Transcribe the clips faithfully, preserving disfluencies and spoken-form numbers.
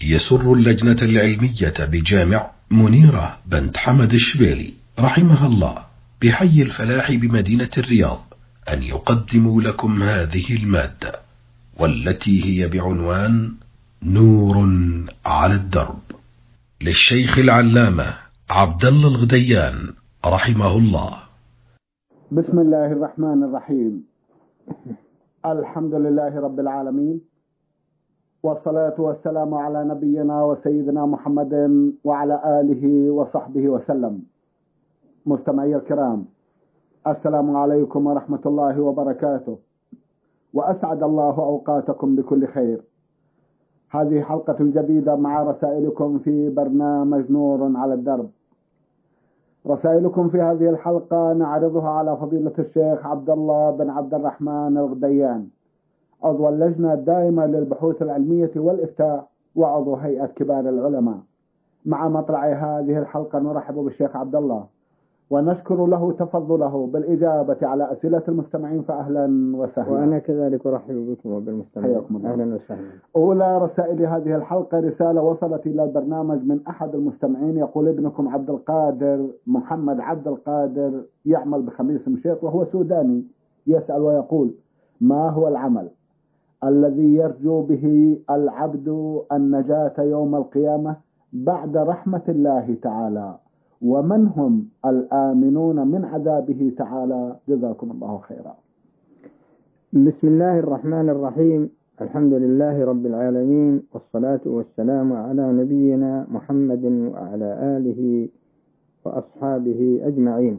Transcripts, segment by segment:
يسر اللجنة العلمية بجامع منيرة بنت حمد الشبيلي رحمها الله بحي الفلاح بمدينة الرياض أن يقدموا لكم هذه المادة، والتي هي بعنوان نور على الدرب، للشيخ العلامة عبد الله الغديان رحمه الله. بسم الله الرحمن الرحيم. الحمد لله رب العالمين، والصلاة والسلام على نبينا وسيدنا محمد وعلى آله وصحبه وسلم. مستمعي الكرام، السلام عليكم ورحمة الله وبركاته، وأسعد الله أوقاتكم بكل خير. هذه حلقة جديدة مع رسائلكم في برنامج نور على الدرب. رسائلكم في هذه الحلقة نعرضها على فضيلة الشيخ عبد الله بن عبد الرحمن الغديان، عضو اللجنة الدائمة للبحوث العلمية والإفتاء وعضو هيئة كبار العلماء. مع مطلع هذه الحلقة نرحب بالشيخ عبد الله ونشكر له تفضله بالإجابة على أسئلة المستمعين، فأهلا وسهلا. وأنا كذلك أرحب بكم وبالمستمعين. أهلا وسهلا. أولى رسائل هذه الحلقة رسالة وصلت إلى البرنامج من أحد المستمعين، يقول: ابنكم عبد القادر محمد عبد القادر يعمل بخميس مشيط وهو سوداني، يسأل ويقول: ما هو العمل الذي يرجو به العبد النجاة يوم القيامة بعد رحمة الله تعالى، ومن هم الآمنون من عذابه تعالى؟ جزاكم الله خيرا. بسم الله الرحمن الرحيم. الحمد لله رب العالمين، والصلاة والسلام على نبينا محمد وعلى آله وأصحابه أجمعين.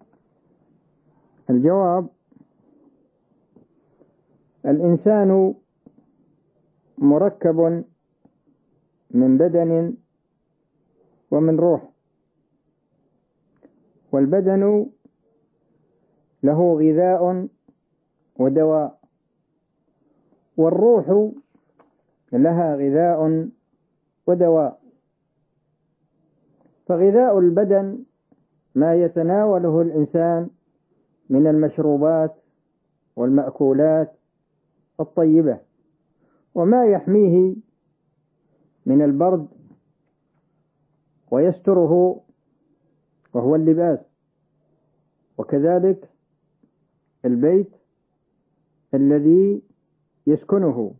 الجواب: الإنسان مركب من بدن ومن روح، والبدن له غذاء ودواء، والروح لها غذاء ودواء. فغذاء البدن ما يتناوله الإنسان من المشروبات والمأكولات الطيبة، وما يحميه من البرد ويستره وهو اللباس، وكذلك البيت الذي يسكنه،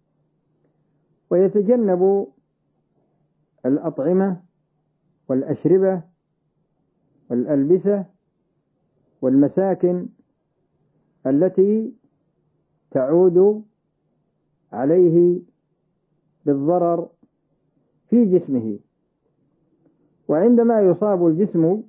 ويتجنب الأطعمة والأشربة والألبسة والمساكن التي تعود عليه بالضرر في جسمه. وعندما يصاب الجسم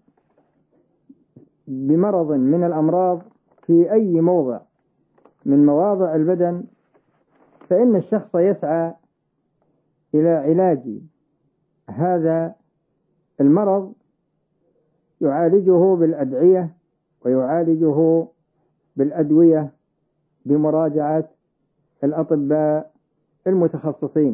بمرض من الأمراض في أي موضع من مواضع البدن، فإن الشخص يسعى إلى علاج هذا المرض، يعالجه بالأدعية ويعالجه بالأدوية بمراجعة الأطباء المتخصصين.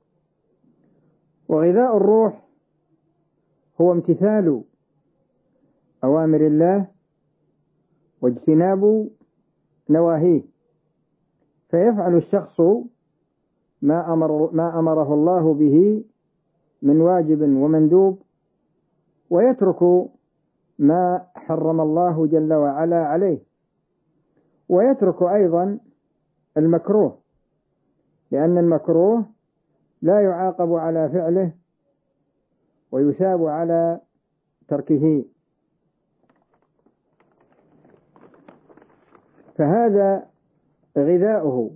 وغذاء الروح هو امتثال أوامر الله واجتناب نواهيه، فيفعل الشخص ما أمر ما أمره الله به من واجب ومندوب، ويترك ما حرم الله جل وعلا عليه، ويترك أيضا المكروه، لأن المكروه لا يعاقب على فعله ويثاب على تركه. فهذا غذاؤه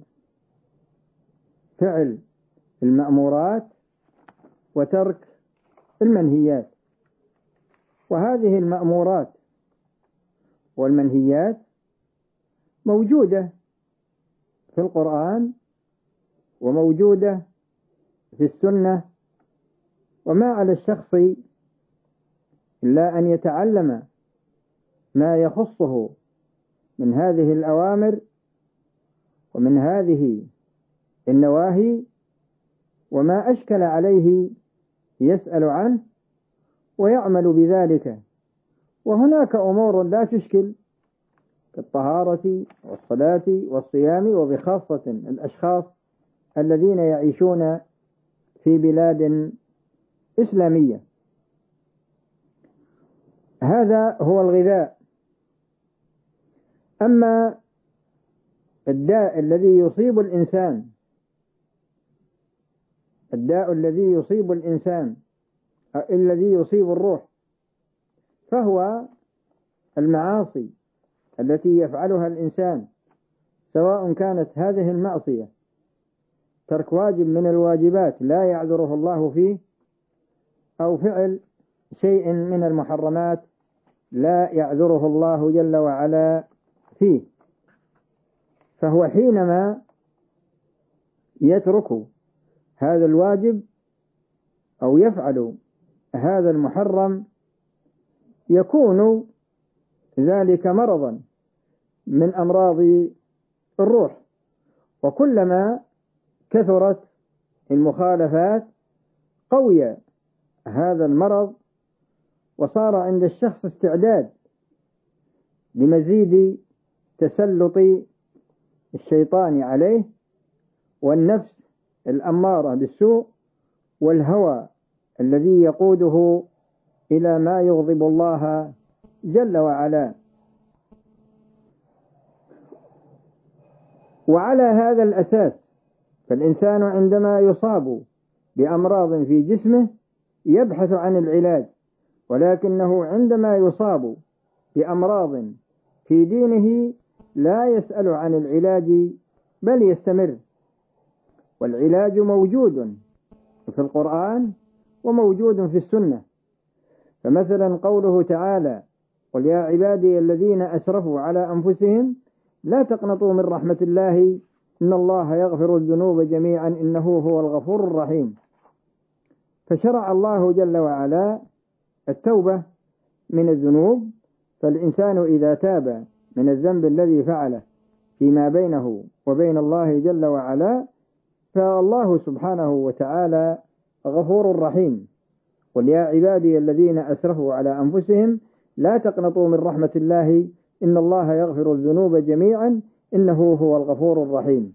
فعل المأمورات وترك المنهيات. وهذه المأمورات والمنهيات موجودة في القرآن وموجودة في السنة، وما على الشخص إلا أن يتعلم ما يخصه من هذه الأوامر ومن هذه النواهي، وما أشكل عليه يسأل عنه ويعمل بذلك. وهناك أمور لا تشكل كالطهارة والصلاة والصيام، وبخاصة الأشخاص الذين يعيشون في بلاد إسلامية. هذا هو الغذاء. أما الداء الذي يصيب الإنسان الداء الذي يصيب الإنسان الذي يصيب الروح فهو المعاصي التي يفعلها الإنسان، سواء كانت هذه المعصية ترك واجب من الواجبات لا يعذره الله فيه، أو فعل شيء من المحرمات لا يعذره الله جل وعلا فيه. فهو حينما يترك هذا الواجب أو يفعل هذا المحرم يكون ذلك مرضا من أمراض الروح. وكلما كثرت المخالفات قوي هذا المرض، وصار عند الشخص استعداد لمزيد تسلط الشيطان عليه، والنفس الأمارة بالسوء، والهوى الذي يقوده إلى ما يغضب الله جل وعلا. وعلى هذا الأساس فالإنسان عندما يصاب بأمراض في جسمه يبحث عن العلاج، ولكنه عندما يصاب بأمراض في دينه لا يسأل عن العلاج بل يستمر. والعلاج موجود في القرآن وموجود في السنة. فمثلا قوله تعالى: قل يا عبادي الذين أسرفوا على أنفسهم لا تقنطوا من رحمة الله إن الله يغفر الذنوب جميعا إنه هو الغفور الرحيم. فشرع الله جل وعلا التوبة من الذنوب، فالإنسان إذا تاب من الذنب الذي فعله فيما بينه وبين الله جل وعلا فالله سبحانه وتعالى غفور رحيم. قل يا عبادي الذين أسرفوا على أنفسهم لا تقنطوا من رحمة الله إن الله يغفر الذنوب جميعا إنه هو الغفور الرحيم.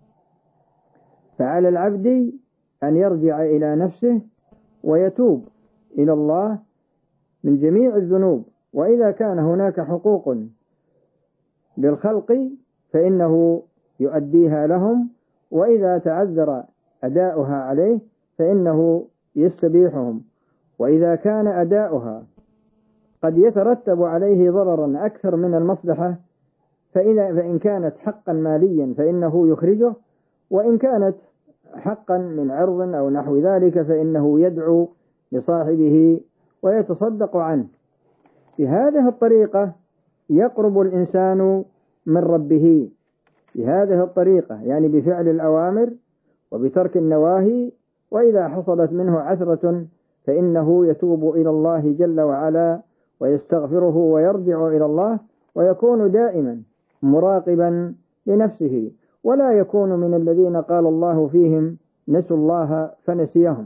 فعلى العبد أن يرجع إلى نفسه ويتوب إلى الله من جميع الذنوب، وإذا كان هناك حقوق للخلق فإنه يؤديها لهم، وإذا تعذر أداؤها عليه فإنه يستبيحهم، وإذا كان أداؤها قد يترتب عليه ضررا أكثر من المصلحة فإذا فإن كانت حقا ماليا فإنه يخرجه، وإن كانت حقا من عرض أو نحو ذلك فإنه يدعو لصاحبه ويتصدق عنه. بهذه الطريقة يقرب الإنسان من ربه، بهذه الطريقة يعني بفعل الأوامر وبترك النواهي، وإذا حصلت منه عثرة فإنه يتوب إلى الله جل وعلا ويستغفره ويرجع إلى الله، ويكون دائما مراقبا لنفسه، ولا يكون من الذين قال الله فيهم نسوا الله فنسيهم.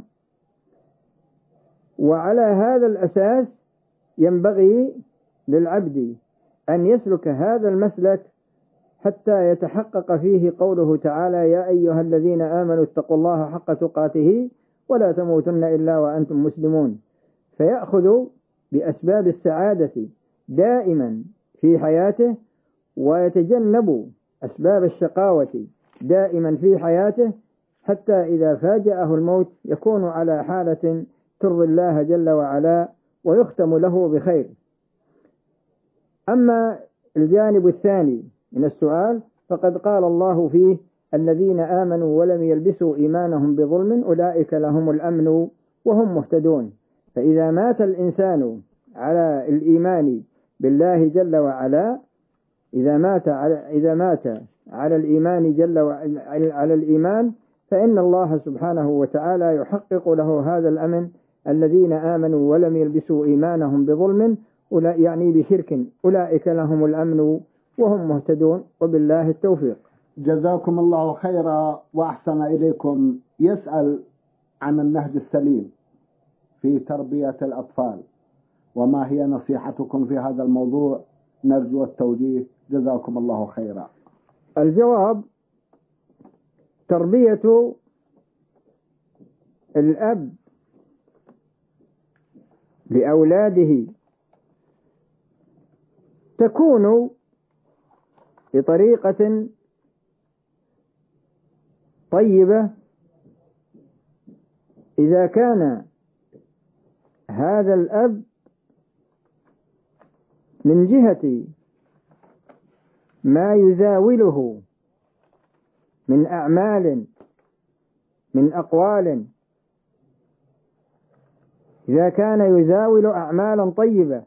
وعلى هذا الأساس ينبغي للعبد أن يسلك هذا المسلك حتى يتحقق فيه قوله تعالى: يا أيها الذين آمنوا اتقوا الله حق تقاته ولا تموتن إلا وأنتم مسلمون، فيأخذ بأسباب السعادة دائما في حياته، ويتجنب أسباب الشقاوة دائما في حياته، حتى إذا فاجأه الموت يكون على حالة ترضي الله جل وعلا ويختم له بخير. أما الجانب الثاني من السؤال فقد قال الله فيه: الذين آمنوا ولم يلبسوا إيمانهم بظلم أولئك لهم الأمن وهم مهتدون. فإذا مات الإنسان على الإيمان بالله جل وعلا، إذا مات على إذا مات على الإيمان جل وعلا على الإيمان فإن الله سبحانه وتعالى يحقق له هذا الأمن. الذين آمنوا ولم يلبسوا إيمانهم بظلم يعني بشرك أولئك لهم الأمن وهم مهتدون، وبالله التوفيق. جزاكم الله خيرا وأحسن إليكم. يسأل عن النهج السليم في تربية الأطفال، وما هي نصيحتكم في هذا الموضوع؟ نرجو التوجيه، جزاكم الله خيرا. الجواب: تربية الأب لأولاده تكون بطريقة طيبة إذا كان هذا الأب من جهة ما يزاوله من أعمال من أقوال، إذا كان يزاول أعمالا طيبة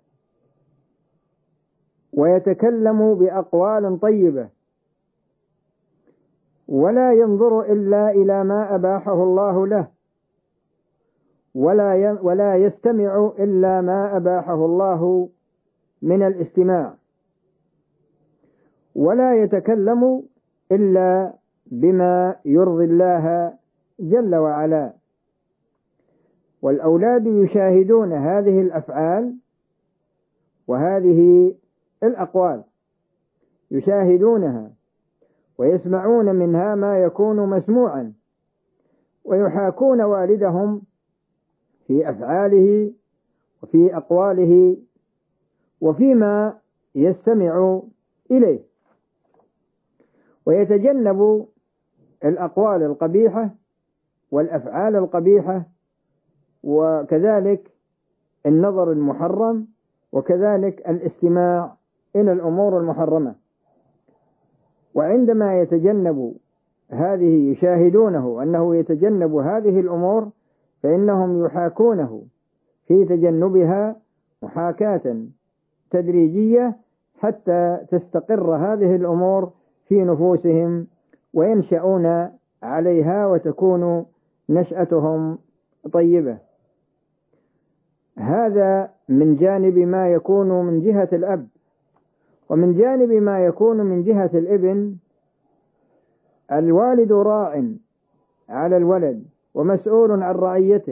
ويتكلم بأقوال طيبة ولا ينظر إلا إلى ما أباحه الله له، ولا ولا يستمع إلا ما أباحه الله من الاستماع، ولا يتكلم إلا بما يرضي الله جل وعلا. والأولاد يشاهدون هذه الأفعال وهذه الأقوال، يشاهدونها ويسمعون منها ما يكون مسموعا، ويحاكون والدهم في أفعاله وفي أقواله وفيما يستمع إليه، ويتجنب الأقوال القبيحة والأفعال القبيحة، وكذلك النظر المحرم، وكذلك الاستماع إلى الأمور المحرمة. وعندما يتجنب هذه يشاهدونه أنه يتجنب هذه الأمور، فإنهم يحاكونه في تجنبها محاكاة تدريجية حتى تستقر هذه الأمور في نفوسهم وينشأون عليها وتكون نشأتهم طيبة. هذا من جانب ما يكون من جهة الأب. ومن جانب ما يكون من جهة الابن، الوالد راع على الولد ومسؤول عن رعيته،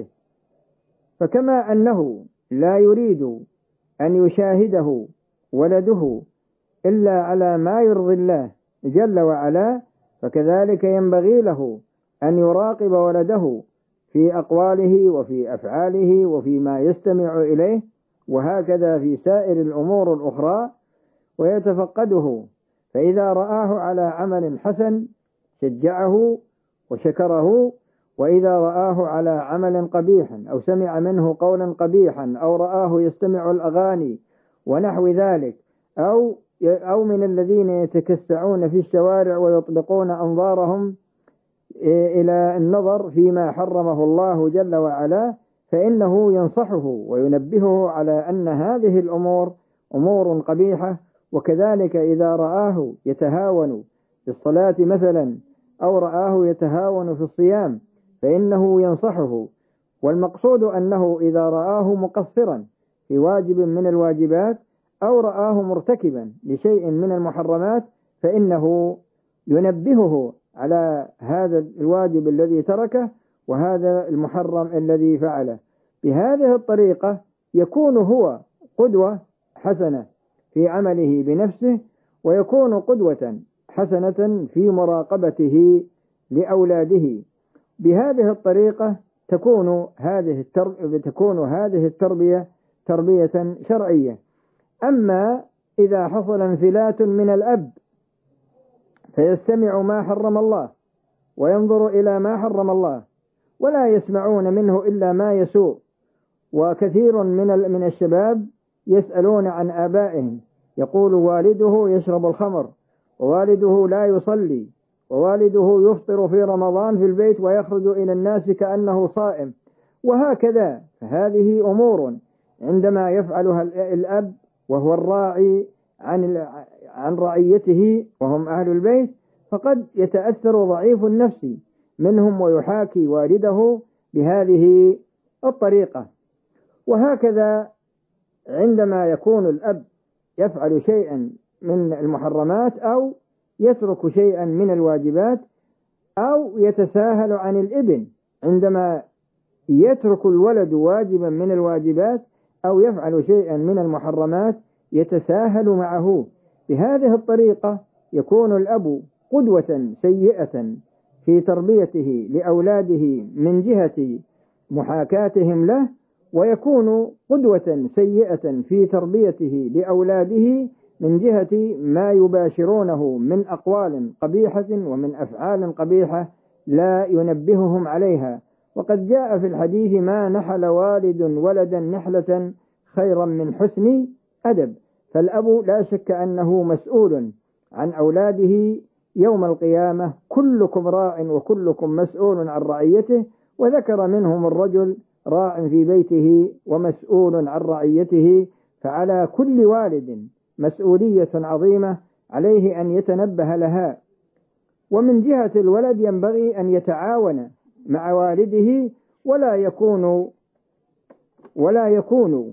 فكما أنه لا يريد أن يشاهده ولده إلا على ما يرضي الله جل وعلا، فكذلك ينبغي له أن يراقب ولده في أقواله وفي أفعاله وفي ما يستمع إليه، وهكذا في سائر الأمور الأخرى، ويتفقده، فإذا رآه على عمل حسن شجعه وشكره، وإذا رآه على عمل قبيح أو سمع منه قولا قبيحا أو رآه يستمع الأغاني ونحو ذلك، أو أو من الذين يتكسعون في الشوارع ويطلقون أنظارهم إلى النظر فيما حرمه الله جل وعلا، فإنه ينصحه وينبهه على أن هذه الأمور أمور قبيحة. وكذلك إذا رآه يتهاون في الصلاة مثلا أو رآه يتهاون في الصيام فإنه ينصحه. والمقصود أنه إذا رآه مقصرا في واجب من الواجبات أو رآه مرتكبا لشيء من المحرمات فإنه ينبهه على هذا الواجب الذي تركه وهذا المحرم الذي فعله. بهذه الطريقة يكون هو قدوة حسنة في عمله بنفسه، ويكون قدوة حسنة في مراقبته لأولاده. بهذه الطريقة تكون هذه التربية تكون هذه التربية تربية شرعية. أما إذا حصل انفلات من الأب فيستمع ما حرم الله وينظر إلى ما حرم الله ولا يسمعون منه إلا ما يسوء، وكثير من من الشباب يسألون عن آبائهم، يقول والده يشرب الخمر، ووالده لا يصلي، ووالده يفطر في رمضان في البيت ويخرج إلى الناس كأنه صائم، وهكذا. هذه أمور عندما يفعلها الأب وهو الراعي عن عن رعيته وهم أهل البيت، فقد يتأثر ضعيف النفس منهم ويحاكي والده بهذه الطريقة. وهكذا عندما يكون الأب يفعل شيئا من المحرمات أو يترك شيئا من الواجبات أو يتساهل عن الابن عندما يترك الولد واجبا من الواجبات أو يفعل شيئا من المحرمات يتساهل معه. بهذه الطريقة يكون الأب قدوة سيئة في تربيته لأولاده من جهة محاكاتهم له، ويكون قدوة سيئة في تربيته لأولاده من جهة ما يباشرونه من أقوال قبيحة ومن أفعال قبيحة لا ينبههم عليها. وقد جاء في الحديث: ما نحل والد ولدا نحلة خيرا من حسن أدب. فالأب لا شك أنه مسؤول عن أولاده يوم القيامة: كلكم راع وكلكم مسؤول عن رعيته. وذكر منهم الرجل راع في بيته ومسؤول عن رعيته. فعلى كل والد مسؤولية عظيمة عليه أن يتنبه لها. ومن جهة الولد ينبغي أن يتعاون مع والده ولا يكون ولا يكون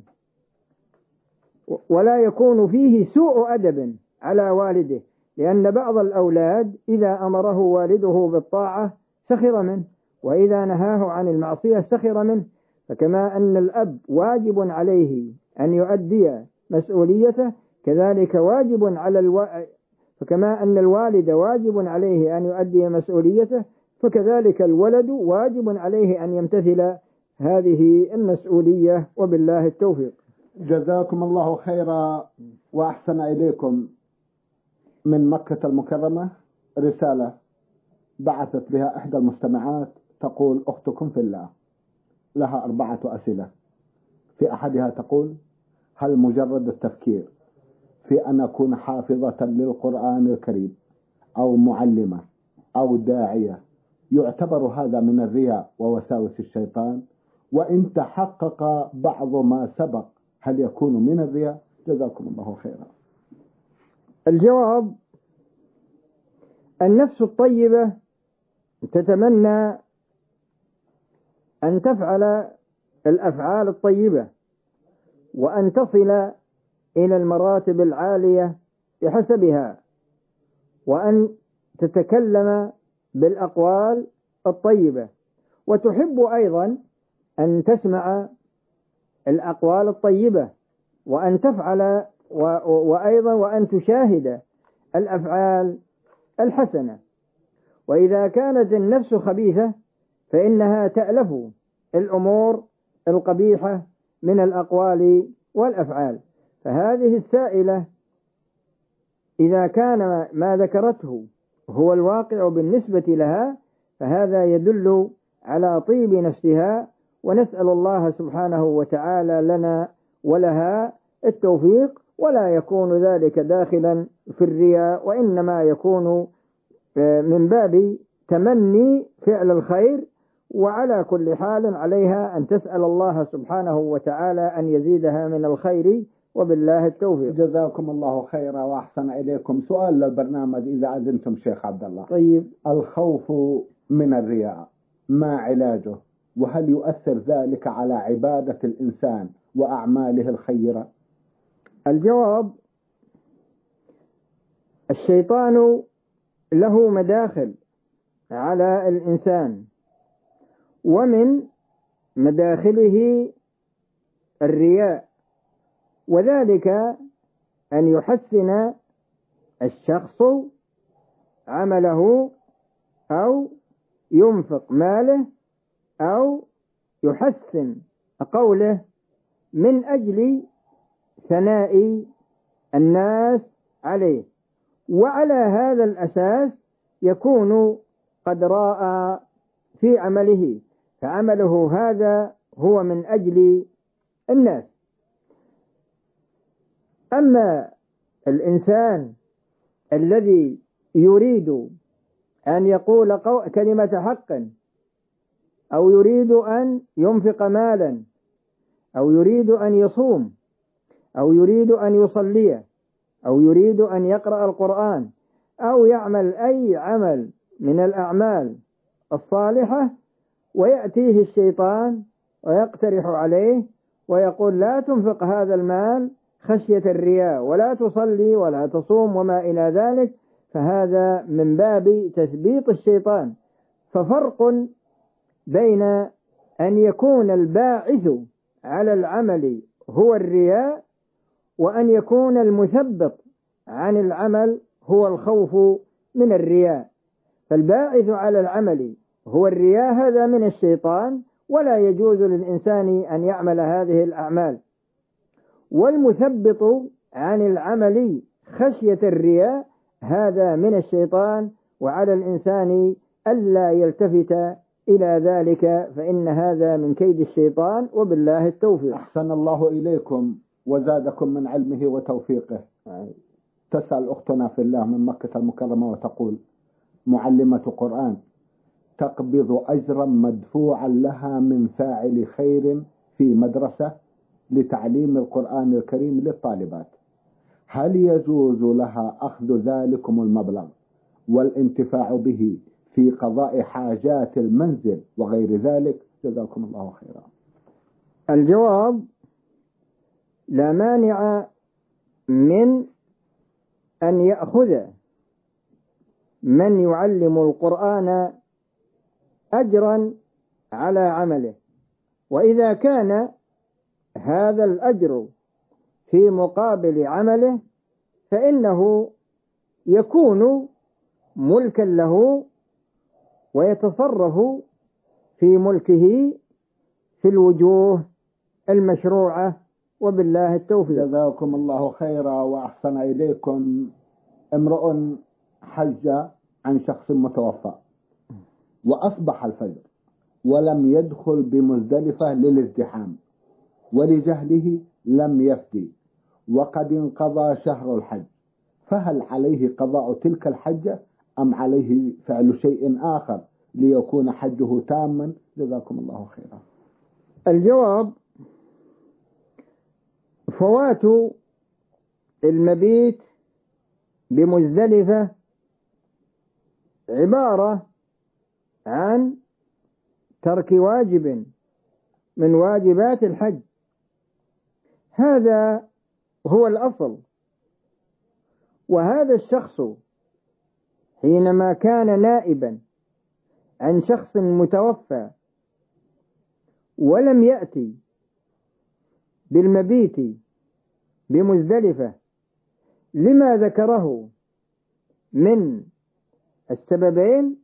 ولا يكون فيه سوء أدب على والده، لأن بعض الأولاد إذا أمره والده بالطاعة سخر منه، وإذا نهاه عن المعصية سخر منه. فكما أن الأب واجب عليه أن يؤدي مسؤوليته، كذلك واجب على الو... فكما أن الوالد واجب عليه أن يؤدي مسؤوليته، فكذلك الولد واجب عليه أن يمتثل هذه المسؤولية. وبالله التوفيق. جزاكم الله خيرا وأحسن إليكم. من مكة المكرمة رسالة بعثت بها إحدى المستمعات تقول: أختكم في الله، لها أربعة أسئلة. في أحدها تقول: هل مجرد التفكير في أن أكون حافظة للقرآن الكريم أو معلمة أو داعية يعتبر هذا من الرياء ووساوس الشيطان؟ وإن تحقق بعض ما سبق هل يكون من الرياء؟ جزاكم الله خيرا. الجواب: النفس الطيبة تتمنى أن تفعل الأفعال الطيبة وأن تصل إلى المراتب العالية بحسبها، وأن تتكلم بالأقوال الطيبة، وتحب أيضا أن تسمع الأقوال الطيبة وأن تفعل وأيضا وأن تشاهد الأفعال الحسنة. وإذا كانت النفس خبيثة فإنها تألف الأمور القبيحة من الأقوال والأفعال. فهذه السائلة إذا كان ما ذكرته هو الواقع بالنسبة لها فهذا يدل على طيب نفسها، ونسأل الله سبحانه وتعالى لنا ولها التوفيق. ولا يكون ذلك داخلا في الرياء، وإنما يكون من باب تمني فعل الخير. وعلى كل حال عليها أن تسأل الله سبحانه وتعالى أن يزيدها من الخير. وبالله التوفيق. جزاكم الله خيرا وأحسن إليكم. سؤال للبرنامج إذا أذنتم شيخ عبد الله. طيب. الخوف من الرياء ما علاجه؟ وهل يؤثر ذلك على عبادة الإنسان وأعماله الخيرة؟ الجواب: الشيطان له مداخل على الإنسان، ومن مداخله الرياء، وذلك أن يحسن الشخص عمله أو ينفق ماله أو يحسن قوله من أجل ثناء الناس عليه، وعلى هذا الأساس يكون قد راء في عمله، فعمله هذا هو من أجل الناس. أما الإنسان الذي يريد أن يقول كلمة حق، أو يريد أن ينفق مالا، أو يريد أن يصوم، أو يريد أن يصلي، أو يريد أن يقرأ القرآن، أو يعمل أي عمل من الأعمال الصالحة، ويأتيه الشيطان ويقترح عليه ويقول لا تنفق هذا المال خشية الرياء، ولا تصلي ولا تصوم وما إلى ذلك، فهذا من باب تثبيط الشيطان. ففرق بين أن يكون الباعث على العمل هو الرياء، وأن يكون المثبط عن العمل هو الخوف من الرياء. فالباعث على العمل هو الرياء، هذا من الشيطان، ولا يجوز للإنسان أن يعمل هذه الأعمال. والمثبط عن العمل خشية الرياء هذا من الشيطان، وعلى الإنسان ألا يلتفت إلى ذلك، فإن هذا من كيد الشيطان، وبالله التوفيق. أحسن الله إليكم وزادكم من علمه وتوفيقه. تسأل أختنا في الله من مكة المكرمة وتقول: معلمة قرآن تقبض أجرا مدفوعا لها من فاعل خير في مدرسة لتعليم القرآن الكريم للطالبات، هل يجوز لها أخذ ذلكم المبلغ والانتفاع به في قضاء حاجات المنزل وغير ذلك؟ جزاكم الله خيرا. الجواب: لا مانع من أن يأخذ من يعلم القرآن أجرا على عمله، وإذا كان هذا الأجر في مقابل عمله فإنه يكون ملكا له، ويتصرف في ملكه في الوجوه المشروعة، وبالله التوفيق. جزاكم الله خيرا وأحسن إليكم. امرؤ حج عن شخص متوفى وأصبح الفجر ولم يدخل بمزدلفة للازدحام، ولجهله لم يفدي، وقد انقضى شهر الحج، فهل عليه قضاء تلك الحجة أم عليه فعل شيء آخر ليكون حجه تاما؟ جزاكم الله خيرا. الجواب: فوات المبيت بمزدلفة عبارة عن ترك واجب من واجبات الحج، هذا هو الأصل. وهذا الشخص حينما كان نائبا عن شخص متوفى ولم يأتي بالمبيت بمزدلفة لما ذكره من السببين،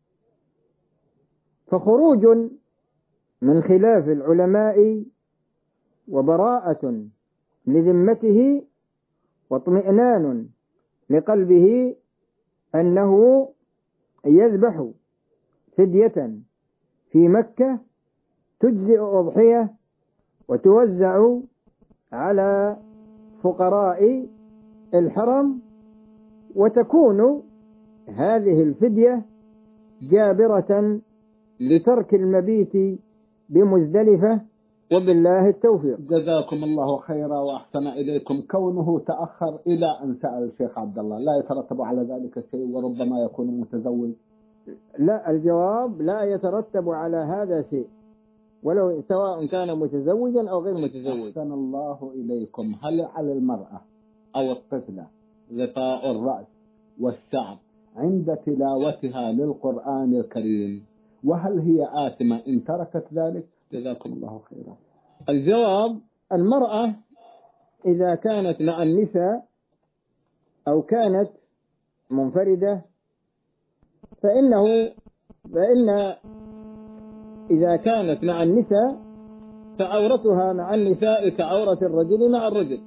فخروج من خلاف العلماء وبراءة لذمته واطمئنان لقلبه أنه يذبح فدية في مكة تجزئ أضحية وتوزع على فقراء الحرم، وتكون هذه الفدية جابرة لترك المبيت بمزدلفة، وبالله التوفيق. جزاكم الله خيرا وأحسن إليكم. كونه تأخر إلى أن سأل الشيخ عبد الله لا يترتب على ذلك شيء، وربما يكون متزوج؟ لا، الجواب: لا يترتب على هذا شيء، ولو سواء كان متزوجا أو غير متزوج. أحسن الله إليكم. هل على المرأة أو الطفلة غطاء الرأس والشعر عند تلاوتها للقرآن الكريم، وهل هي آثمة إن تركت ذلك؟ جزاكم الله خيرا. الجواب: المرأة إذا كانت مع النساء أو كانت منفردة فإنه فإن إذا كانت مع النساء فعورتها مع النساء كعورة الرجل مع الرجل،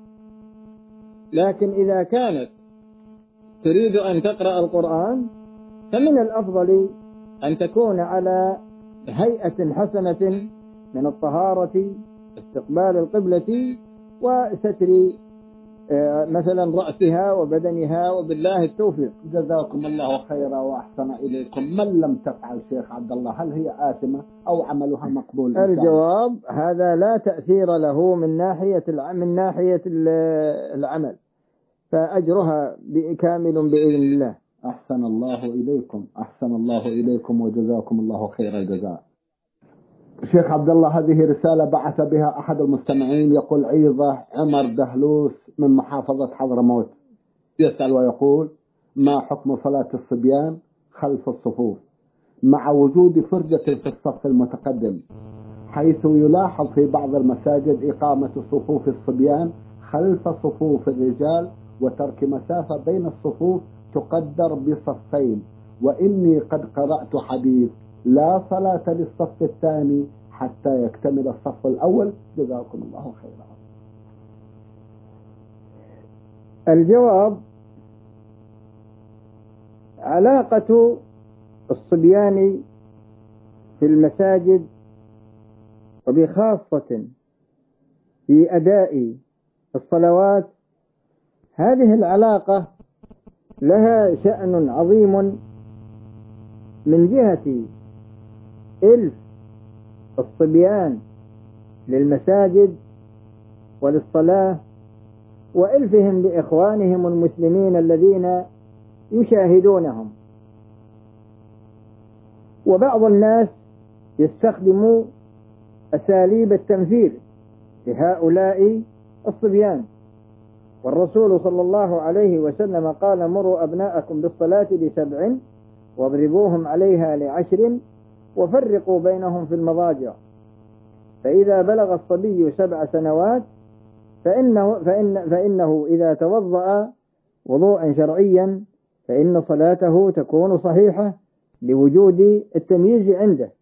لكن إذا كانت تريد أن تقرأ القرآن فمن الأفضل أن تكون على هيئة حسنة من الطهارة، استقبال القبلة، وستر مثلا رأسها وبدنها، وبالله التوفيق. جزاكم الله خيرا وأحسن إليكم. من لم تفعل شيخ عبد الله هل هي آثمة أو عملها مقبول؟ الجواب: هذا لا تأثير له من ناحية من ناحية العمل، فأجرها كامل بإذن الله. أحسن الله إليكم. أحسن الله إليكم وجزاكم الله خير الجزاء. شيخ عبد الله، هذه رسالة بعث بها أحد المستمعين، يقول: عيضة عمر دهلوس من محافظة حضرموت، يسأل ويقول: ما حكم صلاة الصبيان خلف الصفوف مع وجود فرجة في الصف المتقدم، حيث يلاحظ في بعض المساجد إقامة صفوف الصبيان خلف صفوف الرجال وترك مسافة بين الصفوف تقدر بصفين، وإني قد قرأت حديث لا صلاة للصف الثاني حتى يكتمل الصف الأول. جزاكم الله خيرا. الجواب: علاقة الصبيان في المساجد وبخاصة في أداء الصلوات، هذه العلاقة لها شأن عظيم من جهة إلف الصبيان للمساجد وللصلاة، وإلفهم لإخوانهم المسلمين الذين يشاهدونهم. وبعض الناس يستخدم أساليب التنفير لهؤلاء الصبيان، والرسول صلى الله عليه وسلم قال: مروا أبناءكم بالصلاة لسبع واضربوهم عليها لعشر وفرقوا بينهم في المضاجع، فإذا بلغ الصبي سبع سنوات فإنه, فإن فإنه إذا توضأ وضوءا شرعيا فإن صلاته تكون صحيحة لوجود التمييز عنده.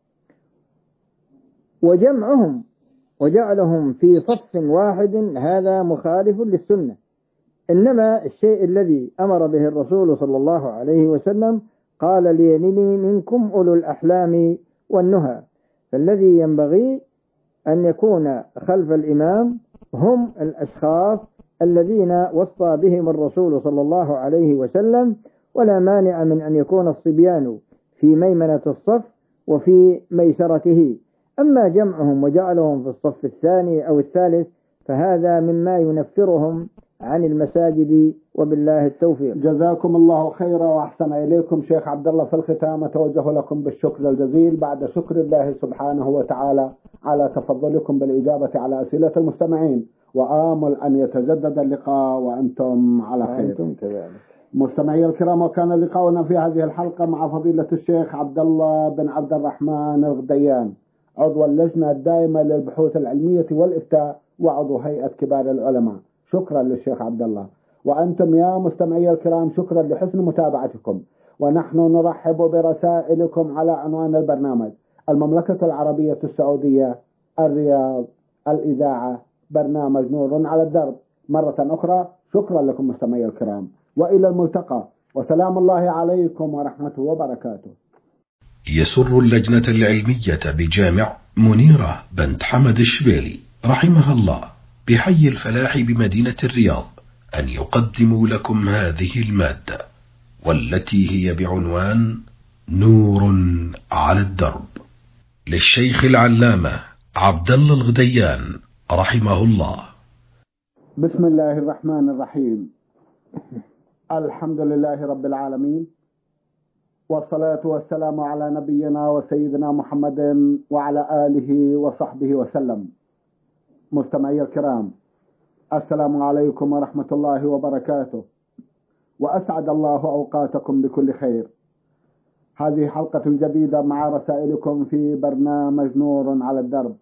وجمعهم وجعلهم في صف واحد هذا مخالف للسنة، إنما الشيء الذي أمر به الرسول صلى الله عليه وسلم قال: ليلني منكم أولو الأحلام والنهى. فالذي ينبغي أن يكون خلف الإمام هم الأشخاص الذين وصى بهم الرسول صلى الله عليه وسلم، ولا مانع من أن يكون الصبيان في ميمنة الصف وفي ميسرته. أما جمعهم وجعلهم في الصف الثاني أو الثالث فهذا مما ينفرهم عن المساجد، وبالله التوفيق. جزاكم الله خيرا وأحسن إليكم شيخ عبد الله. في الختام أتوجه لكم بالشكر الجزيل بعد شكر الله سبحانه وتعالى على تفضلكم بالإجابة على أسئلة المستمعين، وآمل أن يتجدد اللقاء وأنتم على خير. وأنتم كذلك. مستمعي الكرام، وكان لقاؤنا في هذه الحلقة مع فضيلة الشيخ عبد الله بن عبد الرحمن الغديان، عضو اللجنة الدائمة للبحوث العلمية والإفتاء وعضو هيئة كبار العلماء. شكرا للشيخ عبد الله. وأنتم يا مستمعي الكرام شكرا لحسن متابعتكم، ونحن نرحب برسائلكم على عنوان البرنامج: المملكة العربية السعودية، الرياض، الإذاعة، برنامج نور على الدرب. مرة أخرى شكرا لكم مستمعي الكرام، وإلى الملتقى، وسلام الله عليكم ورحمته وبركاته. يسر اللجنة العلمية بجامع منيرة بنت حمد الشبيلي رحمها الله بحي الفلاح بمدينة الرياض أن يقدموا لكم هذه المادة، والتي هي بعنوان نور على الدرب، للشيخ العلامة عبد الله الغديان رحمه الله. بسم الله الرحمن الرحيم. الحمد لله رب العالمين، والصلاة والسلام على نبينا وسيدنا محمد وعلى آله وصحبه وسلم. مستمعي الكرام، السلام عليكم ورحمة الله وبركاته، وأسعد الله أوقاتكم بكل خير. هذه حلقة جديدة مع رسائلكم في برنامج نور على الدرب.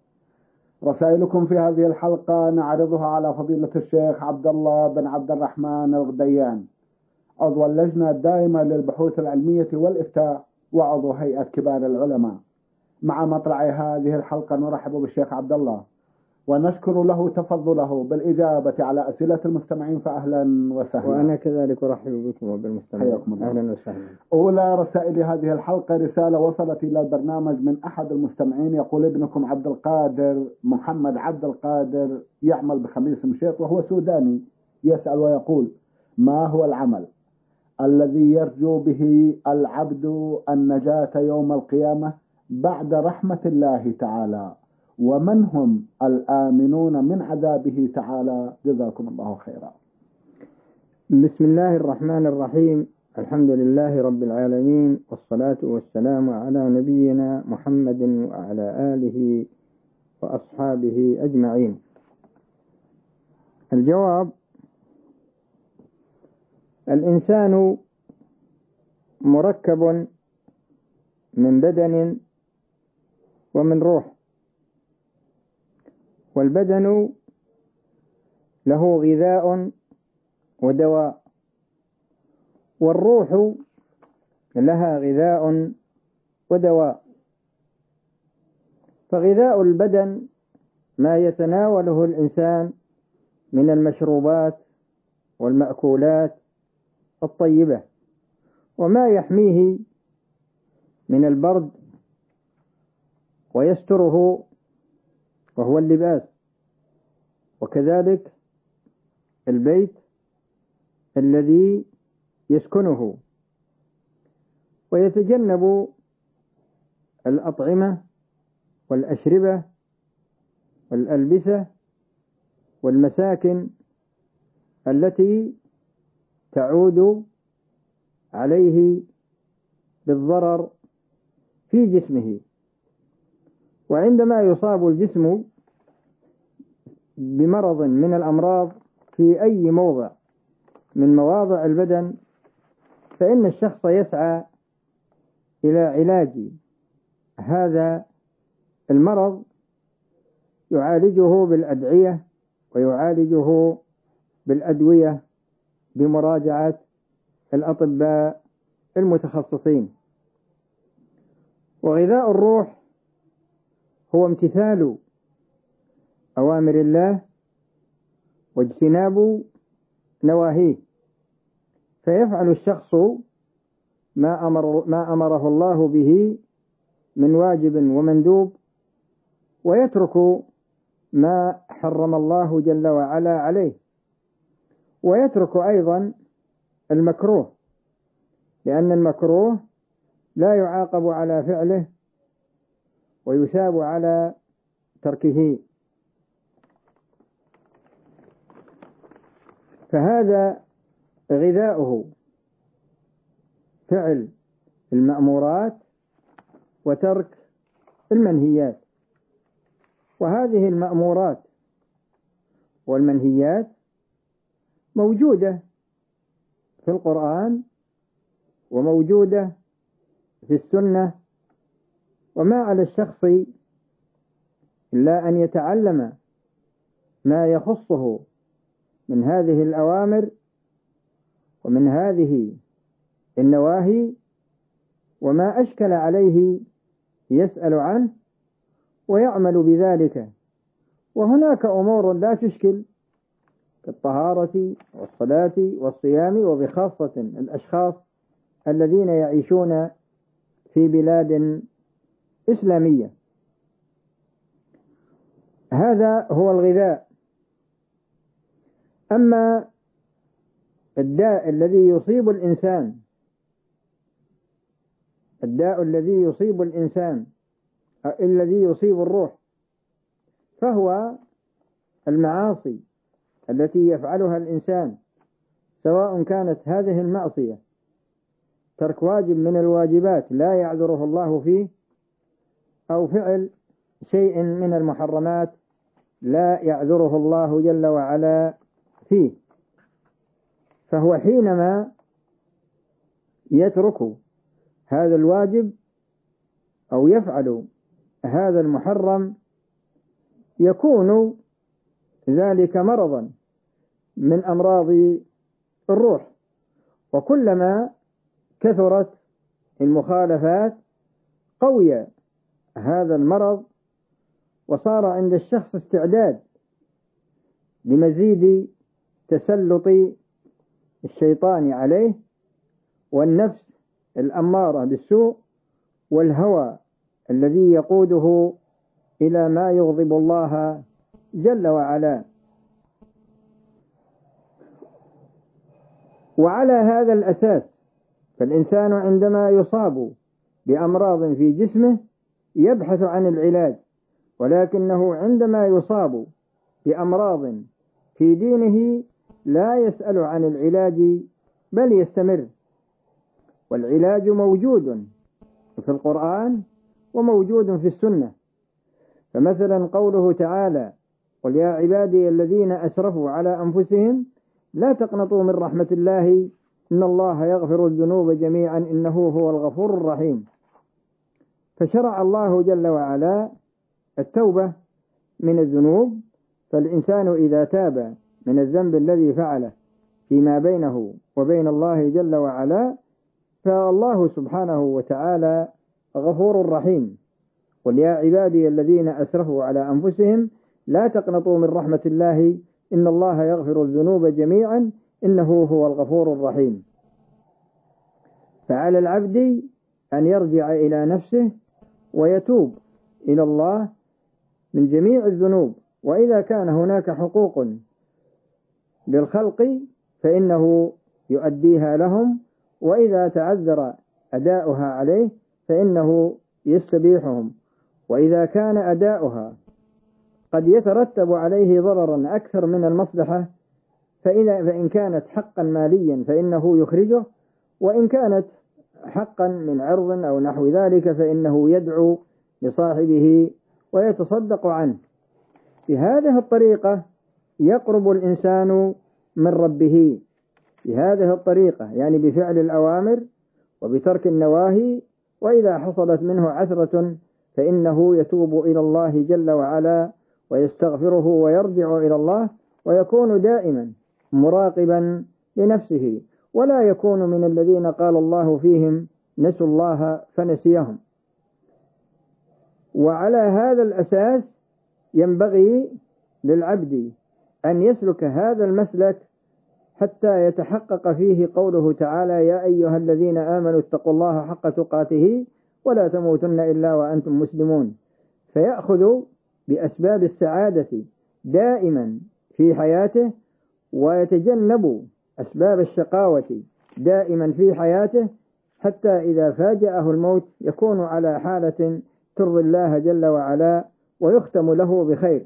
رسائلكم في هذه الحلقة نعرضها على فضيلة الشيخ عبد الله بن عبد الرحمن الغديان، عضو اللجنة الدائمة للبحوث العلمية والإفتاء وعضو هيئة كبار العلماء. مع مطلع هذه الحلقة نرحب بالشيخ عبد الله ونشكر له تفضله بالإجابة على أسئلة المستمعين، فأهلا وسهلا. وأنا كذلك أرحب بكم وبالمستمعين. أهلا وسهلا. أولى رسائل هذه الحلقة رسالة وصلت إلى البرنامج من أحد المستمعين، يقول: ابنكم عبد القادر محمد عبد القادر يعمل بخميس مشيط وهو سوداني، يسأل ويقول: ما هو العمل الذي يرجو به العبد النجاة يوم القيامة بعد رحمة الله تعالى، ومن هم الآمنون من عذابه تعالى؟ جزاكم الله خيرا. بسم الله الرحمن الرحيم. الحمد لله رب العالمين، والصلاة والسلام على نبينا محمد وعلى آله وأصحابه أجمعين. الجواب: الإنسان مركب من بدن ومن روح، والبدن له غذاء ودواء، والروح لها غذاء ودواء. فغذاء البدن ما يتناوله الإنسان من المشروبات والمأكولات الطيبة، وما يحميه من البرد ويستره وهو اللباس، وكذلك البيت الذي يسكنه، ويتجنب الأطعمة والأشربة والألبسة والمساكن التي تعود عليه بالضرر في جسمه. وعندما يصاب الجسم بمرض من الأمراض في أي موضع من مواضع البدن، فإن الشخص يسعى إلى علاج هذا المرض، يعالجه بالأدعية ويعالجه بالأدوية بمراجعة الأطباء المتخصصين. وغذاء الروح هو امتثال أوامر الله واجتناب نواهيه، فيفعل الشخص ما أمر ما أمره الله به من واجب ومندوب، ويترك ما حرم الله جل وعلا عليه، ويترك أيضا المكروه، لأن المكروه لا يعاقب على فعله ويثاب على تركه. فهذا غذاؤه فعل المأمورات وترك المنهيات. وهذه المأمورات والمنهيات موجودة في القرآن وموجودة في السنة، وما على الشخص إلا أن يتعلم ما يخصه من هذه الأوامر ومن هذه النواهي، وما أشكل عليه يسأل عنه ويعمل بذلك. وهناك أمور لا تشكل كالطهارة والصلاة والصيام، وبخاصة الأشخاص الذين يعيشون في بلاد إسلامية. هذا هو الغذاء. أما الداء الذي يصيب الإنسان الداء الذي يصيب الإنسان الذي يصيب الروح، فهو المعاصي التي يفعلها الإنسان، سواء كانت هذه المعصية ترك واجب من الواجبات لا يعذره الله فيه، أو فعل شيء من المحرمات لا يعذره الله جل وعلا فيه. فهو حينما يترك هذا الواجب أو يفعل هذا المحرم يكون ذلك مرضا من أمراض الروح. وكلما كثرت المخالفات قوي هذا المرض، وصار عند الشخص استعداد لمزيد تسلط الشيطان عليه، والنفس الأمارة بالسوء، والهوى الذي يقوده إلى ما يغضب الله جل وعلا. وعلى هذا الأساس فالإنسان عندما يصاب بأمراض في جسمه يبحث عن العلاج، ولكنه عندما يصاب بأمراض في دينه لا يسأل عن العلاج بل يستمر. والعلاج موجود في القرآن وموجود في السنة. فمثلا قوله تعالى: قل يا عبادي الذين أسرفوا على أنفسهم لا تقنطوا من رحمة الله إن الله يغفر الذنوب جميعا إنه هو الغفور الرحيم. فشرع الله جل وعلا التوبة من الذنوب، فالإنسان إذا تاب من الذنب الذي فعله فيما بينه وبين الله جل وعلا، فالله سبحانه وتعالى غفور رحيم. قل يا عبادي الذين أسرفوا على أنفسهم لا تقنطوا من رحمة الله إن الله يغفر الذنوب جميعا إنه هو الغفور الرحيم. فعلى العبد أن يرجع إلى نفسه ويتوب إلى الله من جميع الذنوب، وإذا كان هناك حقوق للخلق فإنه يؤديها لهم، وإذا تعذر أداؤها عليه فإنه يستبيحهم، وإذا كان أداؤها قد يترتب عليه ضررا أكثر من المصلحة فإذا فإن كانت حقا ماليا فإنه يخرجه، وإن كانت حقا من عرض أو نحو ذلك فإنه يدعو لصاحبه ويتصدق عنه. بهذه الطريقة يقرب الإنسان من ربه، بهذه الطريقة يعني بفعل الأوامر وبترك النواهي، وإذا حصلت منه عثرة فإنه يتوب إلى الله جل وعلا ويستغفره ويرجع إلى الله، ويكون دائما مراقبا لنفسه، ولا يكون من الذين قال الله فيهم نسوا الله فنسيهم. وعلى هذا الأساس ينبغي للعبد أن يسلك هذا المسلك حتى يتحقق فيه قوله تعالى يا أيها الذين آمنوا اتقوا الله حق تقاته ولا تموتن إلا وأنتم مسلمون، فيأخذ بأسباب السعادة دائما في حياته، ويتجنب أسباب الشقاوة دائما في حياته، حتى إذا فاجأه الموت يكون على حالة ترضي الله جل وعلا ويختم له بخير.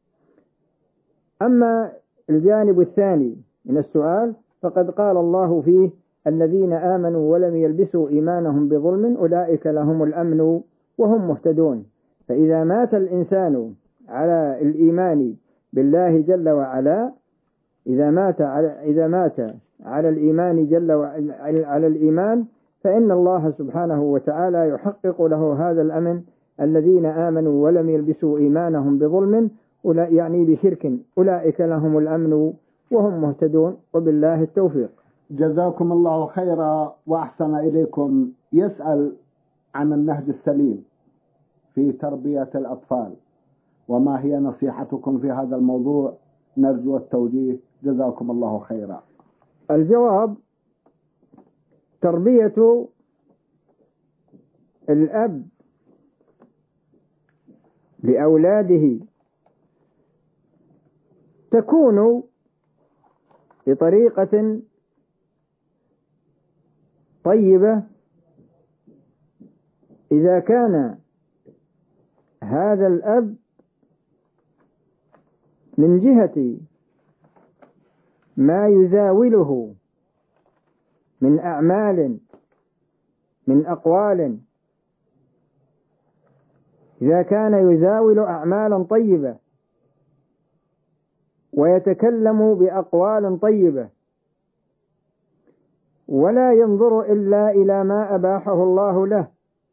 أما الجانب الثاني من السؤال فقد قال الله فيه الذين آمنوا ولم يلبسوا إيمانهم بظلم أولئك لهم الأمن وهم مهتدون. فإذا مات الإنسان على الإيمان بالله جل وعلا، إذا مات على إذا مات على الإيمان جل وعلا على الإيمان فإن الله سبحانه وتعالى يحقق له هذا الأمن. الذين آمنوا ولم يلبسوا إيمانهم بظلم يعني بشرك أولئك لهم الأمن وهم مهتدون، وبالله التوفيق. جزاكم الله خيرا وأحسن إليكم. يسأل عن النهج السليم في تربية الأطفال، وما هي نصيحتكم في هذا الموضوع؟ نرجو التوجيه، جزاكم الله خيرا. الجواب: تربية الأب لأولاده تكون بطريقة طيبة إذا كان هذا الأب من جهة ما يزاوله من أعمال من أقوال، إذا كان يزاول أعمالا طيبة ويتكلم بأقوال طيبة ولا ينظر إلا إلى ما أباحه الله له،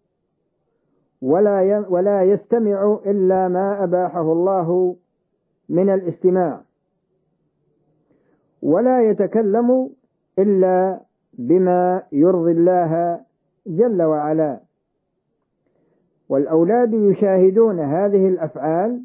ولا ولا يستمع إلا ما أباحه الله من الاستماع، ولا يتكلم إلا بما يرضي الله جل وعلا. والأولاد يشاهدون هذه الأفعال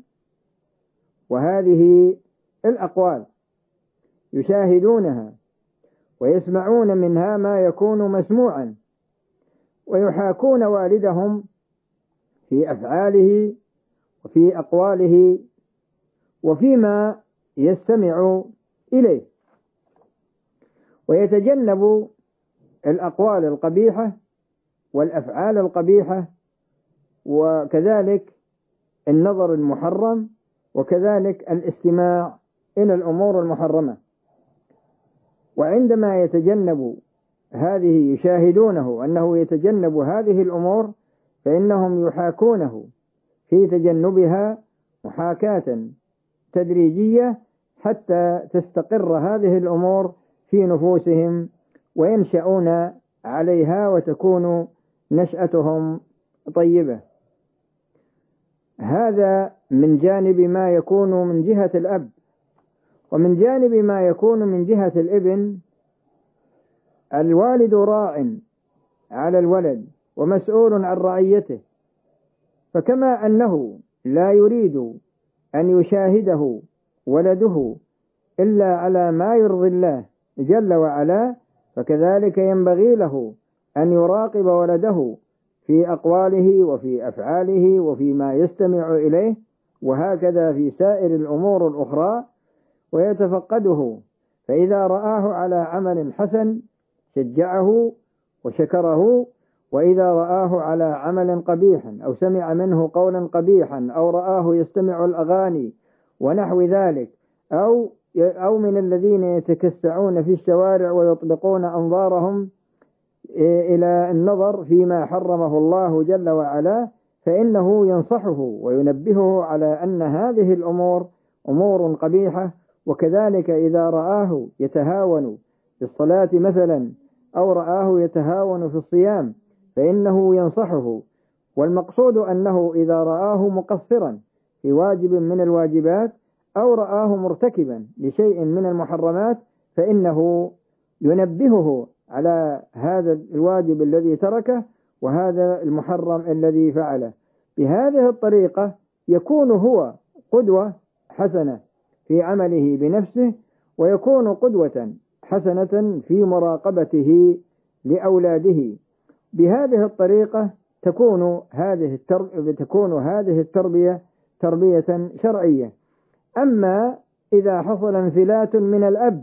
وهذه الأقوال، يشاهدونها ويسمعون منها ما يكون مسموعا، ويحاكون والدهم في أفعاله وفي أقواله وفيما يستمع إليه، ويتجنب الأقوال القبيحة والأفعال القبيحة، وكذلك النظر المحرم، وكذلك الاستماع إلى الأمور المحرمة. وعندما يتجنب هذه، يشاهدونه أنه يتجنب هذه الأمور، فإنهم يحاكونه في تجنبها محاكاة تدريجية حتى تستقر هذه الأمور في نفوسهم وينشأون عليها وتكون نشأتهم طيبة. هذا من جانب ما يكون من جهة الأب. ومن جانب ما يكون من جهة الابن، الوالد راع على الولد ومسؤول عن رعيته. فكما أنه لا يريد أن يشاهده ولده إلا على ما يرضي الله جل وعلا، فكذلك ينبغي له أن يراقب ولده في أقواله وفي أفعاله وفيما يستمع إليه، وهكذا في سائر الأمور الأخرى، ويتفقده. فإذا رآه على عمل حسن شجعه وشكره، وإذا رآه على عمل قبيح أو سمع منه قولا قبيحا أو رآه يستمع الأغاني ونحو ذلك، أو أو من الذين يتكسعون في الشوارع ويطلقون أنظارهم إلى النظر فيما حرمه الله جل وعلا، فإنه ينصحه وينبهه على أن هذه الأمور أمور قبيحة. وكذلك إذا رآه يتهاون في الصلاة مثلا أو رآه يتهاون في الصيام فإنه ينصحه. والمقصود أنه إذا رآه مقصرا في واجب من الواجبات أو رآه مرتكبا لشيء من المحرمات فإنه ينبهه على هذا الواجب الذي تركه وهذا المحرم الذي فعله. بهذه الطريقة يكون هو قدوة حسنة في عمله بنفسه، ويكون قدوة حسنة في مراقبته لأولاده. بهذه الطريقة تكون هذه التربية تكون هذه التربية تربية شرعية. أما إذا حصل انفلات من الأب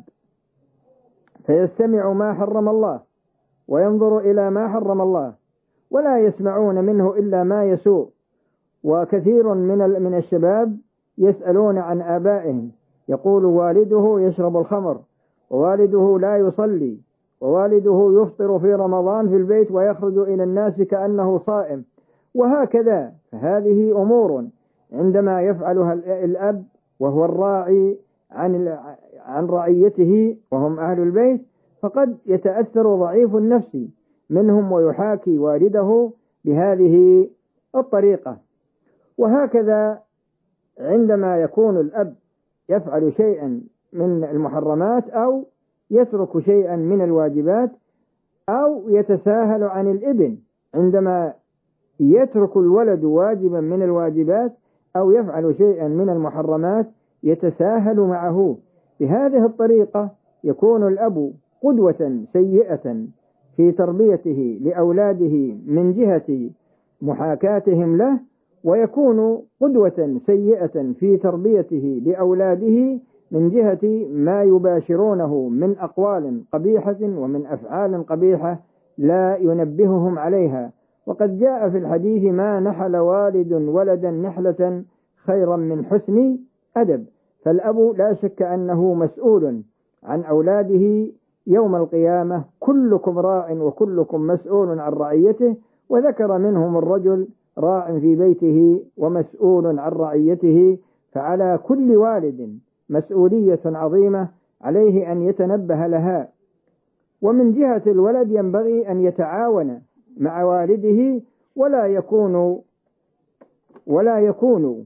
فيستمع ما حرم الله وينظر إلى ما حرم الله ولا يسمعون منه إلا ما يسوء، وكثير من من الشباب يسألون عن آبائهم، يقول والده يشرب الخمر، ووالده لا يصلي، ووالده يفطر في رمضان في البيت ويخرج إلى الناس كأنه صائم، وهكذا. فهذه أمور عندما يفعلها الأب وهو الراعي عن عن رعيته وهم أهل البيت فقد يتأثر ضعيف النفس منهم ويحاكي والده بهذه الطريقة. وهكذا عندما يكون الأب يفعل شيئا من المحرمات أو يترك شيئا من الواجبات أو يتساهل عن الابن عندما يترك الولد واجبا من الواجبات أو يفعل شيئا من المحرمات يتساهل معه. بهذه الطريقة يكون الأب قدوة سيئة في تربيته لأولاده من جهة محاكاتهم له، ويكون قدوة سيئة في تربيته لأولاده من جهة ما يباشرونه من أقوال قبيحة ومن أفعال قبيحة لا ينبههم عليها. وقد جاء في الحديث ما نحل والد ولدا نحلة خيرا من حسن أدب. فالأب لا شك أنه مسؤول عن أولاده يوم القيامة، كلكم راع وكلكم مسؤول عن رعيته، وذكر منهم الرجل راع في بيته ومسؤول عن رعيته. فعلى كل والد مسؤولية عظيمة عليه أن يتنبه لها. ومن جهة الولد ينبغي أن يتعاون مع والده ولا يكون ولا يكون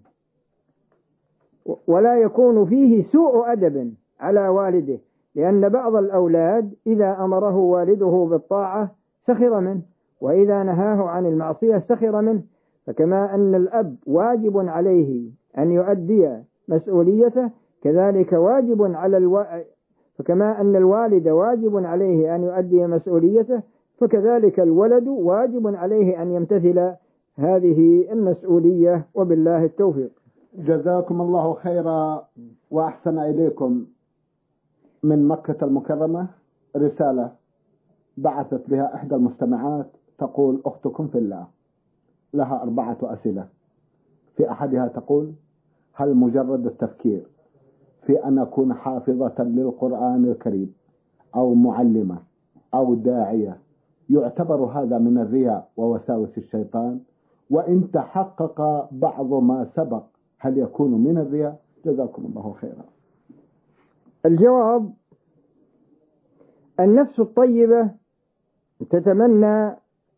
ولا يكون فيه سوء أدب على والده، لأن بعض الأولاد إذا أمره والده بالطاعة سخر منه، وإذا نهاه عن المعصية سخر منه. فكما أن الأب واجب عليه أن يؤدي مسؤوليته كذلك واجب على الو... فكما أن الوالد واجب عليه أن يؤدي مسؤوليته فكذلك الولد واجب عليه أن يمتثل هذه المسؤولية. وبالله التوفيق. جزاكم الله خيرا وأحسن إليكم. من مكة المكرمة رسالة بعثت بها إحدى المستمعات تقول: أختكم في الله، لها أربعة أسئلة. في أحدها تقول: هل مجرد التفكير في أن أكون حافظة للقرآن الكريم أو معلمة أو داعية يعتبر هذا من الرياء ووساوس الشيطان؟ وإن تحقق بعض ما سبق هل يكون من الرياء؟ جزاكم الله خيرا. الجواب: النفس الطيبة تتمنى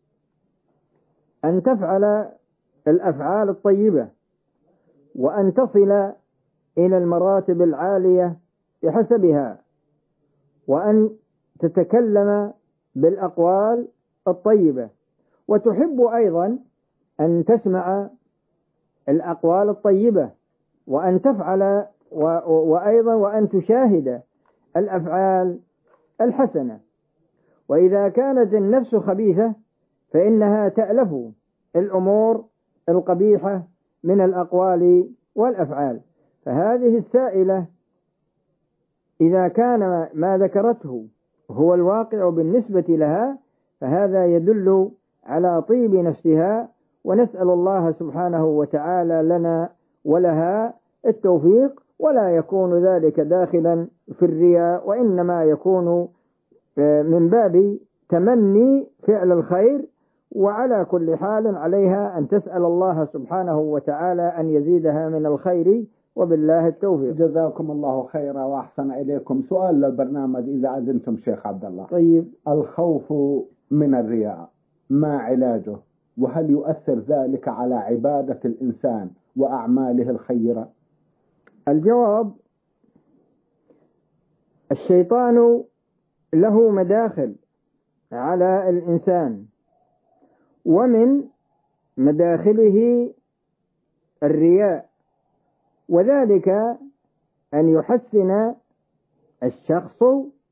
أن تفعل الأفعال الطيبة وأن تصل إلى المراتب العالية بحسبها، وأن تتكلم بالأقوال الطيبة، وتحب أيضا أن تسمع الأقوال الطيبة، وأن تفعل وأيضا وأن تشاهد الأفعال الحسنة. وإذا كانت النفس خبيثة فإنها تألف الأمور القبيحة من الأقوال والأفعال. فهذه السائلة إذا كان ما ذكرته هو الواقع بالنسبة لها فهذا يدل على طيب نفسها، ونسأل الله سبحانه وتعالى لنا ولها التوفيق، ولا يكون ذلك داخلا في الرياء، وإنما يكون من باب تمني فعل الخير. وعلى كل حال عليها أن تسأل الله سبحانه وتعالى أن يزيدها من الخير، وبالله التوفيق. جزاكم الله خيرا وأحسن إليكم. سؤال للبرنامج إذا أذنتم شيخ عبد الله. طيب، الخوف من الرياء ما علاجه؟ وهل يؤثر ذلك على عبادة الإنسان وأعماله الخيرة؟ الجواب: الشيطان له مداخل على الإنسان، ومن مداخله الرياء، وذلك أن يحسن الشخص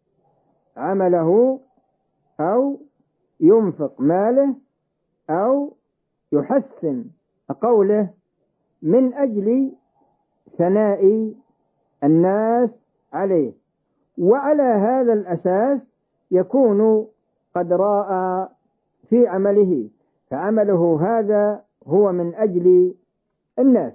عمله أو ينفق ماله أو يحسن قوله من أجل ثناء الناس عليه، وعلى هذا الأساس يكون قد راء في عمله، فعمله هذا هو من أجل الناس.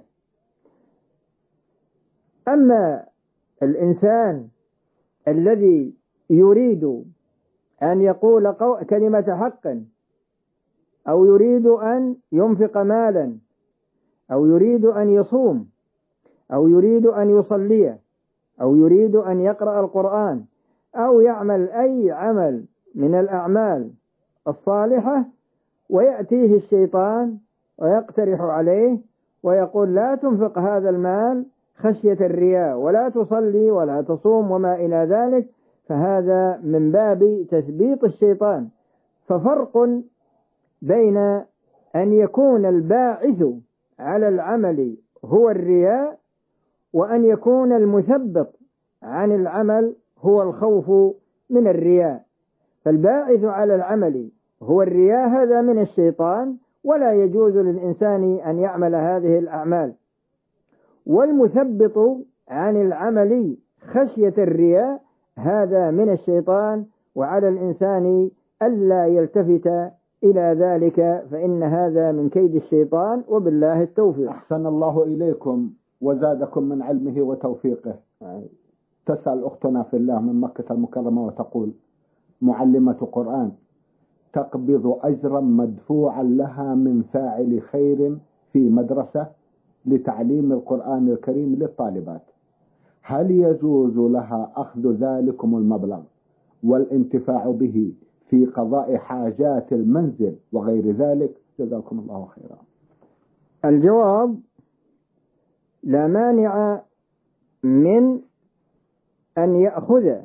أما الإنسان الذي يريد أن يقول كلمة حق، أو يريد أن ينفق مالا، أو يريد أن يصوم، أو يريد أن يصلي، أو يريد أن يقرأ القرآن، أو يعمل أي عمل من الأعمال الصالحة، ويأتيه الشيطان ويقترح عليه ويقول لا تنفق هذا المال خشية الرياء، ولا تصلي ولا تصوم وما إلى ذلك، فهذا من باب تثبيط الشيطان. ففرق بين أن يكون الباعث على العمل هو الرياء، وأن يكون المثبط عن العمل هو الخوف من الرياء. فالباعث على العمل هو الرياء، هذا من الشيطان، ولا يجوز للإنسان أن يعمل هذه الأعمال. والمثبط عن العمل خشية الرياء هذا من الشيطان، وعلى الإنسان ألا يلتفت إلى ذلك، فإن هذا من كيد الشيطان، وبالله التوفيق. أحسن الله إليكم وزادكم من علمه وتوفيقه. تسأل أختنا في الله من مكة المكرمة وتقول: معلمة قرآن تقبض أجرا مدفوعا لها من فاعل خير في مدرسة لتعليم القرآن الكريم للطالبات، هل يجوز لها أخذ ذلكم المبلغ والانتفاع به في قضاء حاجات المنزل وغير ذلك؟ جزاكم الله خيرا. الجواب: لا مانع من أن يأخذ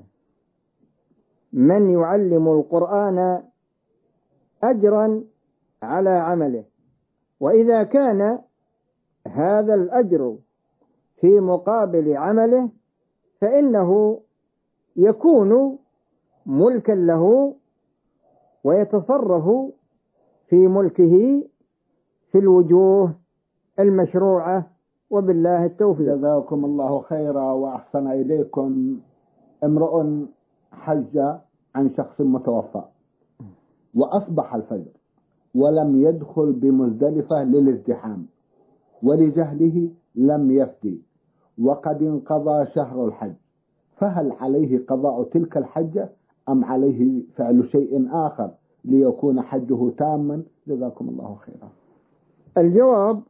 من يعلم القرآن أجرا على عمله، وإذا كان هذا الأجر في مقابل عمله فإنه يكون ملكا له، ويتصرف في ملكه في الوجوه المشروعة، وبالله التوفيق. جزاكم الله خيرا وأحسن إليكم. امرؤ حج عن شخص متوفى وأصبح الفجر ولم يدخل بمزدلفة للازدحام، ولجهله لم يفدي، وقد انقضى شهر الحج، فهل عليه قضاء تلك الحجة أم عليه فعل شيء آخر ليكون حجه تاما؟ جزاكم الله خيرا. الجواب: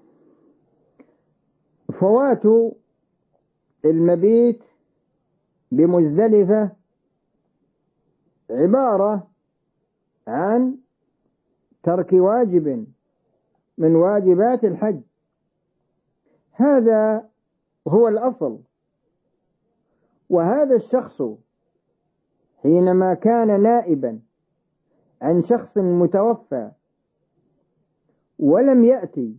فوات المبيت بمزدلفة عبارة عن ترك واجب من واجبات الحج، هذا هو الأصل. وهذا الشخص حينما كان نائبا عن شخص متوفى ولم يأتي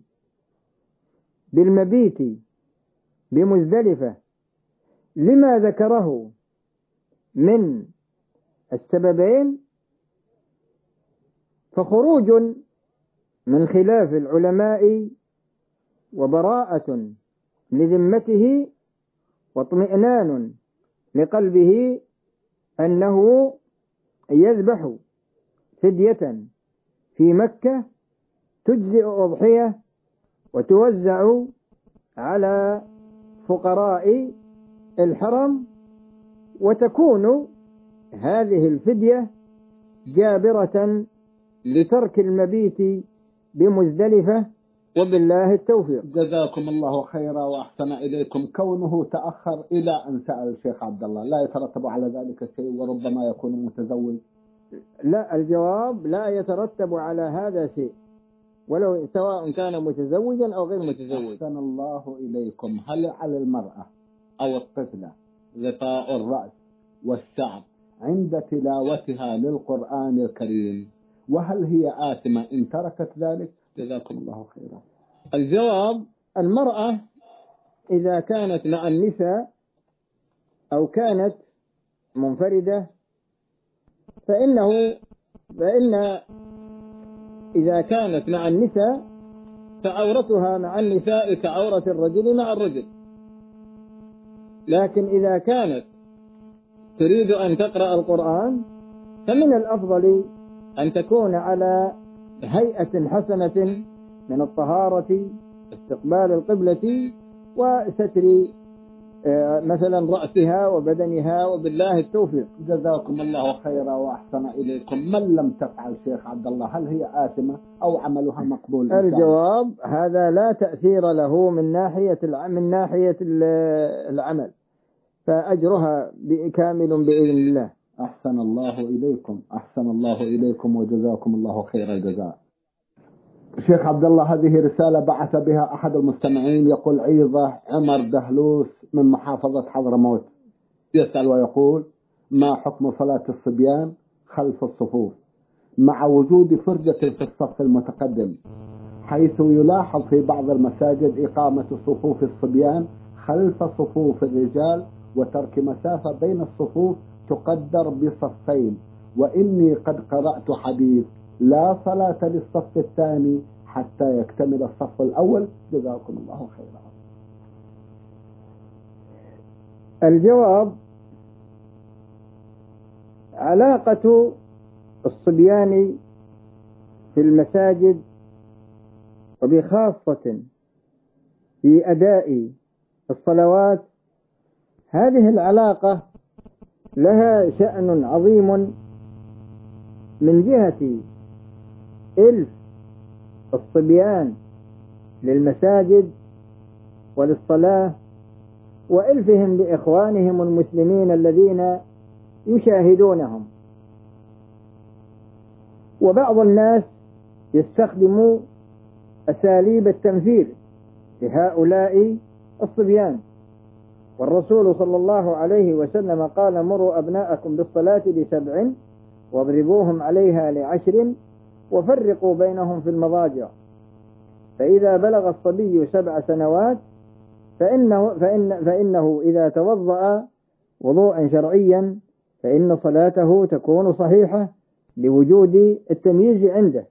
بالمبيت بمزدلفة لما ذكره من السببين، فخروج من خلاف العلماء وبراءة لذمته واطمئنان لقلبه أنه يذبح فدية في مكة تجزئ أضحية وتوزع على فقراء الحرم، وتكون هذه الفدية جابرة لترك المبيت بمزدلفة، وبالله التوفيق. جزاكم الله خيرا وأحسن إليكم. كونه تأخر إلى أن سأل الشيخ عبد الله لا يترتب على ذلك شيء، وربما يكون متزوج؟ لا، الجواب لا يترتب على هذا شيء، ولو سواء كان متزوجا أو غير متزوج. أحسن الله إليكم. هل على المرأة أو الطفلة غطاء الرأس والشعر عند تلاوتها للقرآن الكريم، وهل هي آثمة إن تركت ذلك؟ جزاكم الله خيرا. الجواب: المرأة إذا كانت مع النساء أو كانت منفردة فإنه فإن إذا كانت مع النساء فعورتها مع النساء كعورة الرجل مع الرجل، لكن إذا كانت تريد أن تقرأ القرآن فمن الأفضل أن تكون على هيئة حسنة من الطهارة، استقبال القبلة، وستر مثلا رأسها وبدنها، وبالله التوفيق. جزاكم الله خيرا وأحسن إليكم. من لم تفعل شيخ عبد الله هل هي آثمة أو عملها مقبول؟ الجواب: هذا لا تأثير له من ناحية من ناحية العمل، فأجرها كامل بإذن الله. أحسن الله إليكم، أحسن الله إليكم وجزاكم الله خير الجزاء. شيخ عبد الله، هذه رسالة بعث بها أحد المستمعين يقول: عيظة عمر دهلوس من محافظة حضرموت، يسأل ويقول: ما حكم صلاة الصبيان خلف الصفوف مع وجود فرجة في الصف المتقدم، حيث يلاحظ في بعض المساجد إقامة صفوف الصبيان خلف صفوف الرجال وترك مسافة بين الصفوف تقدر بصفين، وإني قد قرأت حديث لا صلاة للصف الثاني حتى يكتمل الصف الأول، جزاكم الله خيرا. الجواب: علاقة الصبيان في المساجد وبخاصة في أداء الصلوات، هذه العلاقة لها شأن عظيم من جهة إلف الصبيان للمساجد وللصلاة، وإلفهم لإخوانهم المسلمين الذين يشاهدونهم. وبعض الناس يستخدم أساليب التنفير لهؤلاء الصبيان، والرسول صلى الله عليه وسلم قال: مروا أبناءكم بالصلاة لسبع واضربوهم عليها لعشر وفرقوا بينهم في المضاجع، فإذا بلغ الصبي سبع سنوات فإنه, فإن فإنه إذا توضأ وضوءا شرعيا فإن صلاته تكون صحيحة لوجود التمييز عنده.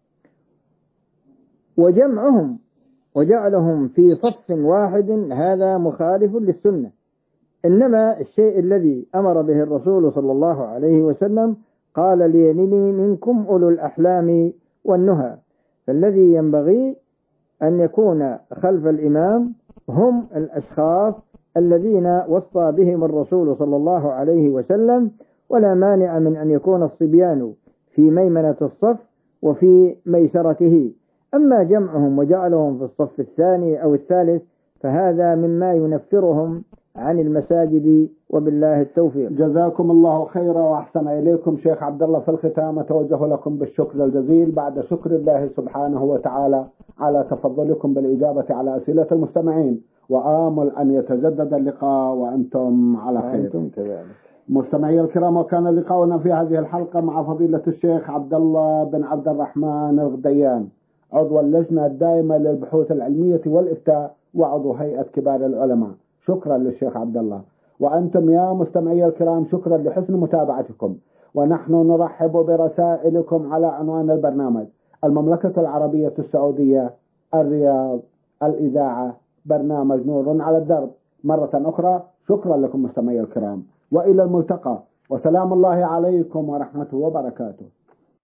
وجمعهم وجعلهم في صف واحد هذا مخالف للسنة، إنما الشيء الذي أمر به الرسول صلى الله عليه وسلم قال: ليلني منكم أولو الأحلام والنهى، فالذي ينبغي أن يكون خلف الإمام هم الأشخاص الذين وصى بهم الرسول صلى الله عليه وسلم، ولا مانع من أن يكون الصبيان في ميمنة الصف وفي ميسرته. أما جمعهم وجعلهم في الصف الثاني أو الثالث فهذا مما ينفرهم عن المساجد، وبالله التوفيق. جزاكم الله خيرا وأحسن إليكم. شيخ عبد الله، في الختام أتوجه لكم بالشكر الجزيل بعد شكر الله سبحانه وتعالى على تفضلكم بالإجابة على أسئلة المستمعين، وآمل أن يتجدد اللقاء وأنتم على خير. أنتم كذلك. مستمعي الكرام، وكان لقاؤنا في هذه الحلقة مع فضيلة الشيخ عبد الله بن عبد الرحمن الغديان، عضو اللجنة الدائمة للبحوث العلمية والإفتاء وعضو هيئة كبار العلماء. شكرا للشيخ عبد الله. وأنتم يا مستمعي الكرام شكرا لحسن متابعتكم، ونحن نرحب برسائلكم على عنوان البرنامج: المملكة العربية السعودية، الرياض، الإذاعة، برنامج نور على الدرب. مرة أخرى شكرا لكم مستمعي الكرام، وإلى الملتقى، وسلام الله عليكم ورحمته وبركاته.